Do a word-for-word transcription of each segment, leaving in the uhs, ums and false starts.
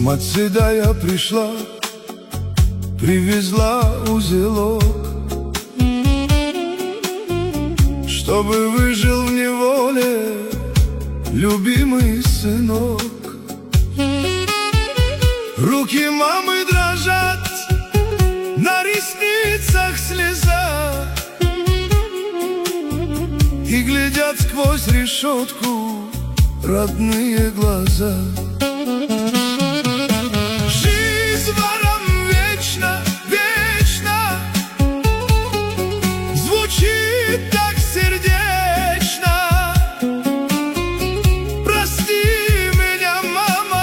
Мать седая пришла, привезла узелок, чтобы выжил в неволе любимый сынок. Руки мамы дрожат, на ресницах слеза, и глядят сквозь решетку родные глаза. Жизнь ворам вечно, вечно, звучит так сердечно. Прости меня, мама,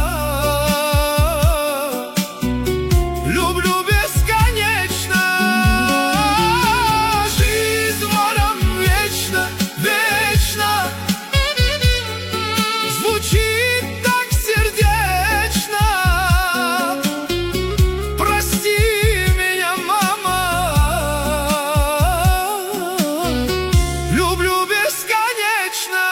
люблю бесконечно. Жизнь ворам вечно, вечно, звучит так сердечно. Прости меня, мама, люблю бесконечно.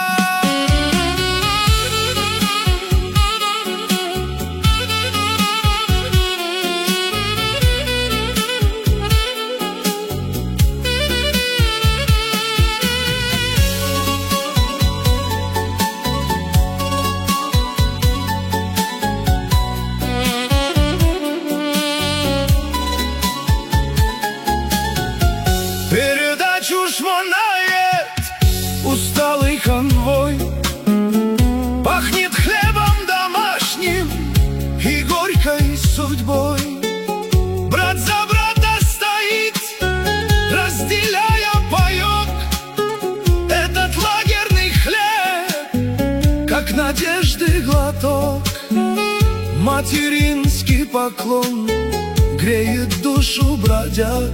Передачу шмонает усталый конвой, пахнет хлебом домашним и горькой судьбой. Брат за брата стоит, разделяя паёк. Этот лагерный хлеб, как надежды глоток. Материнский поклон греет душу бродяг,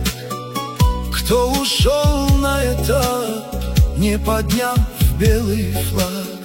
кто ушел на этап, не подняв белый флаг.